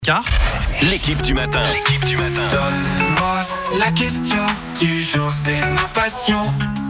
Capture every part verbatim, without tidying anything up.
Car l'équipe du matin. L'équipe du matin. Donne-moi la question du jour, c'est ma passion.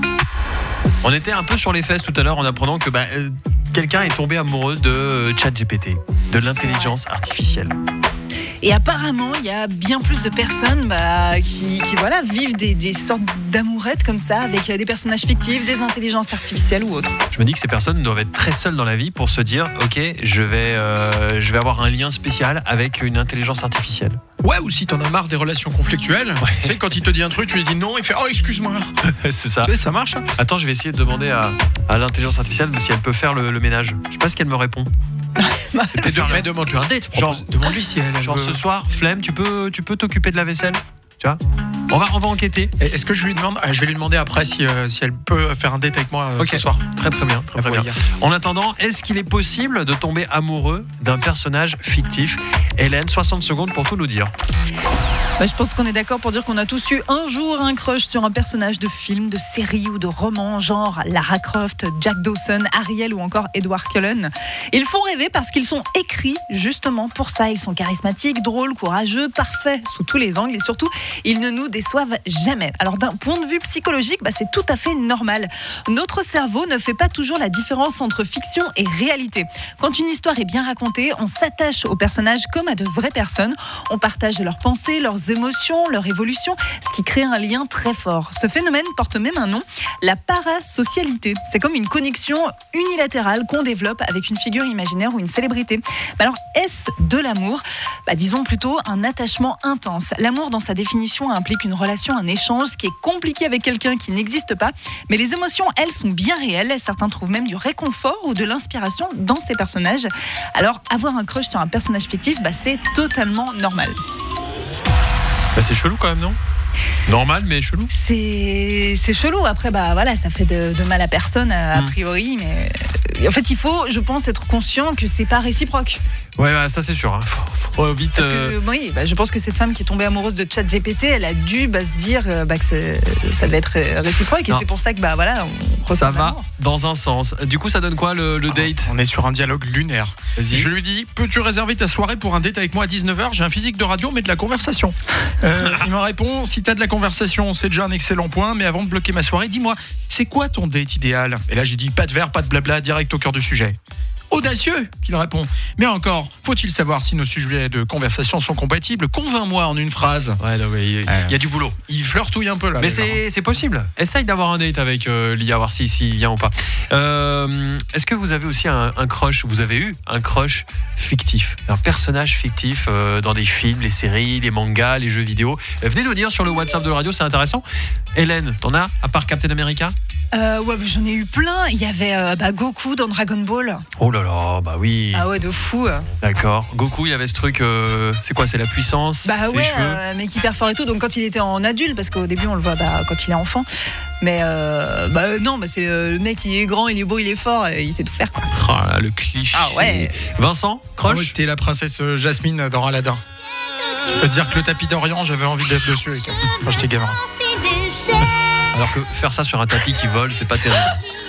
on était un peu sur les fesses tout à l'heure en apprenant que bah, euh, quelqu'un est tombé amoureux de euh, ChatGPT, de l'intelligence artificielle. Et apparemment, il y a bien plus de personnes bah, qui, qui voilà, vivent des, des sortes d'amourettes comme ça, avec des personnages fictifs, des intelligences artificielles ou autres. Je me dis que ces personnes doivent être très seules dans la vie pour se dire « Ok, je vais, euh, je vais avoir un lien spécial avec une intelligence artificielle. » Ouais, ou si t'en as marre des relations conflictuelles, ouais. Tu sais, quand il te dit un truc, tu lui dis non, il fait « Oh, excuse-moi !» C'est ça. Tu sais, ça marche. Hein. Attends, je vais essayer de demander à, à l'intelligence artificielle si elle peut faire le, le ménage. Je sais pas ce qu'elle me répond. Et de, demande-lui un date. Genre, demande-lui si elle genre veut... ce soir, flemme, tu peux, tu peux t'occuper de la vaisselle. Tu vois, on va, on va enquêter. Est-ce que je lui demande Je vais lui demander après si, euh, si elle peut faire un date avec moi euh, okay. ce soir. Très très bien, très, très bien. En attendant, est-ce qu'il est possible de tomber amoureux d'un personnage fictif ? Hélène, soixante secondes pour tout nous dire. Bah, je pense qu'on est d'accord pour dire qu'on a tous eu un jour un crush sur un personnage de film, de série ou de roman, genre Lara Croft, Jack Dawson, Ariel ou encore Edward Cullen. Ils font rêver parce qu'ils sont écrits justement pour ça. Ils sont charismatiques, drôles, courageux, parfaits sous tous les angles et surtout, ils ne nous déçoivent jamais. Alors d'un point de vue psychologique, bah, c'est tout à fait normal. Notre cerveau ne fait pas toujours la différence entre fiction et réalité. Quand une histoire est bien racontée, on s'attache aux personnages comme à de vraies personnes. On partage leurs pensées, leurs émotions, leur évolution, ce qui crée un lien très fort. Ce phénomène porte même un nom, la parasocialité. C'est comme une connexion unilatérale qu'on développe avec une figure imaginaire ou une célébrité. Mais alors, est-ce de l'amour ? Bah, disons plutôt un attachement intense. L'amour, dans sa définition, implique une relation, un échange, ce qui est compliqué avec quelqu'un qui n'existe pas. Mais les émotions, elles, sont bien réelles. Certains trouvent même du réconfort ou de l'inspiration dans ces personnages. Alors, avoir un crush sur un personnage fictif, bah, c'est totalement normal. Bah c'est chelou quand même, non ? Normal, mais chelou. C'est, c'est chelou. Après, bah voilà, ça fait de, de mal à personne a, mmh. a priori, mais en fait, il faut, je pense, être conscient que c'est pas réciproque. Ouais, bah, ça c'est sûr. Hein. Faut, faut vite. Parce que, euh... oui, bah, je pense que cette femme qui est tombée amoureuse de ChatGPT, elle a dû bah, se dire bah, que c'est, ça devait être réciproque, et non. C'est pour ça que bah voilà, on ça va dans un sens. Du coup, ça donne quoi le, le date ? On est sur un dialogue lunaire. Vas-y. Je lui dis, peux-tu réserver ta soirée pour un date avec moi à dix-neuf heures ? J'ai un physique de radio, mais de la conversation. Euh, il me répond, si t'as de la conversation, c'est déjà un excellent point, mais avant de bloquer ma soirée, dis-moi, c'est quoi ton date idéal ? Et là, j'ai dit, pas de verre, pas de blabla, direct au cœur du sujet. Audacieux, qu'il répond. Mais encore, faut-il savoir si nos sujets de conversation sont compatibles ? Convainc-moi en une phrase. Ouais, non, mais il y, euh, y a du boulot. Il flirtouille un peu là. Mais c'est, c'est possible. Essaye d'avoir un date avec euh, l'I A, voir s'il si, si vient ou pas. Euh, est-ce que vous avez aussi un, un crush ? Vous avez eu un crush fictif, un personnage fictif euh, dans des films, les séries, les mangas, les jeux vidéo ? Venez nous dire sur le WhatsApp de la radio, c'est intéressant. Hélène, t'en as, à part Captain America ? Euh, ouais, mais j'en ai eu plein. Il y avait euh, bah, Goku dans Dragon Ball. Oh là là, bah oui. Ah ouais, de fou. D'accord. Goku, il y avait ce truc, euh, c'est quoi ? C'est la puissance ? Bah les ouais, cheveux euh, mais qui hyper fort et tout. Donc quand il était en adulte, parce qu'au début on le voit bah, quand il est enfant. Mais euh, bah non, bah, c'est le mec, il est grand, il est beau, il est fort, et il sait tout faire quoi. Oh là, le cliché. Ah ouais. Vincent, crush ? Moi, j'étais la princesse Jasmine dans Aladdin. Je peux te dire que le tapis d'Orient, j'avais envie d'être dessus avec elle, quand j'étais gamin. Alors que faire ça sur un tapis qui vole, c'est pas terrible.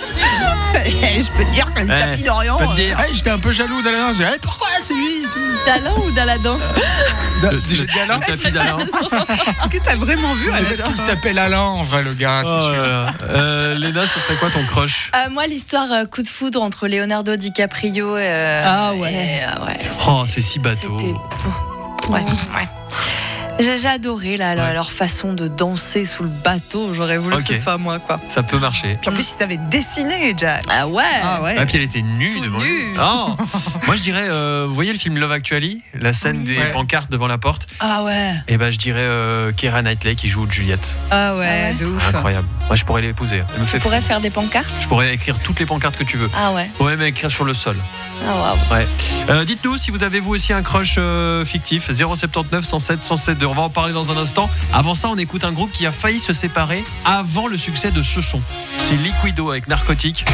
Je peux te dire que le hey, tapis d'Orient. Je peux te dire. Hey, j'étais un peu jaloux d'Aladdin. J'ai dit, hey, pourquoi c'est lui ? D'Alain ou d'Aladin ? J'ai dit Alain. Le tapis d'Alain. Est-ce que t'as vraiment vu Aladdin ? Est-ce qu'il s'appelle Alain en vrai, le gars ? C'est oh sûr. Là là. Euh, Léna, ce serait quoi ton crush ? euh, Moi, l'histoire euh, coup de foudre entre Leonardo DiCaprio et. Euh, ah ouais. Et, euh, ouais oh, c'est si bateau. Ouais, ouais. J'ai, j'ai adoré là, ouais. leur façon de danser sous le bateau. J'aurais voulu okay. que ce soit moi, quoi. Ça peut marcher. Puis en plus, il savait dessiner, Jack. Ah ouais. Ah ouais. Et puis elle était nue Tout devant nu. lui. Oh. Moi, je dirais, euh, vous voyez le film Love Actually, la scène oui. des ouais. pancartes devant la porte. Ah ouais. Et ben, je dirais euh, Keira Knightley qui joue Juliette. Ah ouais, ah ouais. de ouf. Incroyable. Moi, je pourrais l'épouser. Elle me fait. Tu pourrais faire des pancartes. Je pourrais écrire toutes les pancartes que tu veux. Ah ouais. Ouais, mais écrire sur le sol. Ah waouh. Ouais. Euh, dites-nous si vous avez vous aussi un crush euh, fictif. zéro sept neuf cent sept cent sept deux. On va en parler dans un instant. Avant ça, on écoute un groupe qui a failli se séparer avant le succès de ce son. C'est Liquido avec Narcotique.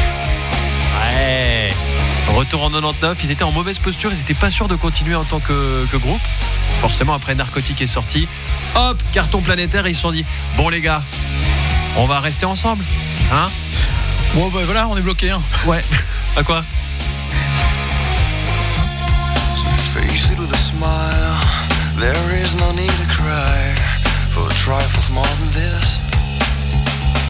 Ouais. Retour en quatre-vingt-dix-neuf. Ils étaient en mauvaise posture. Ils n'étaient pas sûrs de continuer en tant que, que groupe. Forcément, après Narcotique est sorti, hop, carton planétaire. Et ils se sont dit, bon les gars, on va rester ensemble, hein ? Bon bah voilà, on est bloqué. Hein. Ouais. À quoi ? face it with a smile. There is no need to cry.